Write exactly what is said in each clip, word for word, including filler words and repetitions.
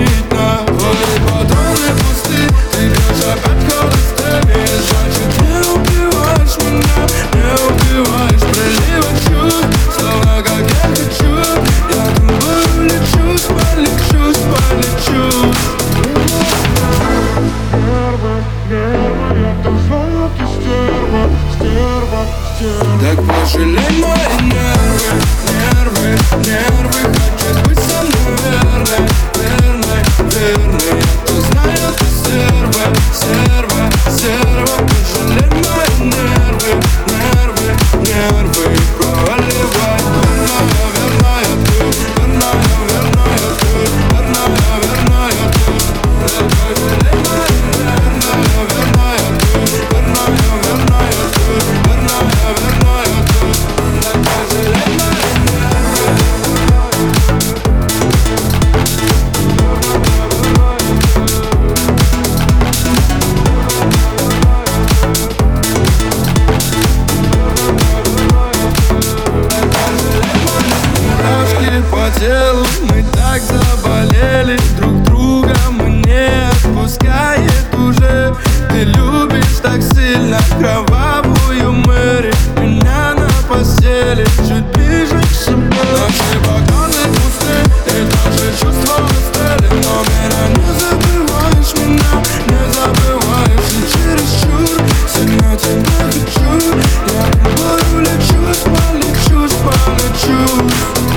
видно. Твои патроны пусты, ты бьешь опять холостыми. Значит, не убиваешь меня, не убиваешь. Прилива чувств, словно как я хочу. Я тобою лечусь, полечусь, полечусь. Нервы, нервы, я так знаю, ты стерва, стерва, стерва. Так пожалей мои нервы, нервы, нервы. Хочешь быть со мной верной, верной, верной. Я то знаю, ты стерва, стерва, стерва. Пожалей мои нервы, нервы, нервы. Проливай, верная, верная ты, верная, верная ты, верная, верная ты. Так пожалей мои нервы, верная ты, верная, верная ты, верная, верная ты. Так пожалей мои мурашки по телу, мы так заболели друг друга, мы не отпускает уже. Ты любишь так сильно кровавую Мэри, меня на постели чуть ближе к себе. Наши бокалы пусты, и даже чувства устали. Но меня не забываешь, меня не забываешь. И чересчур сильно тебя хочу. Я тобою лечусь, полечусь, полечусь.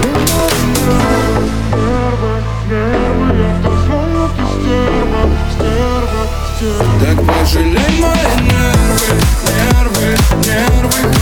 Нервы, нервы, я так знаю, ты стерва, стерва, стерва. Так пожалей мои нервы, нервы, нервы.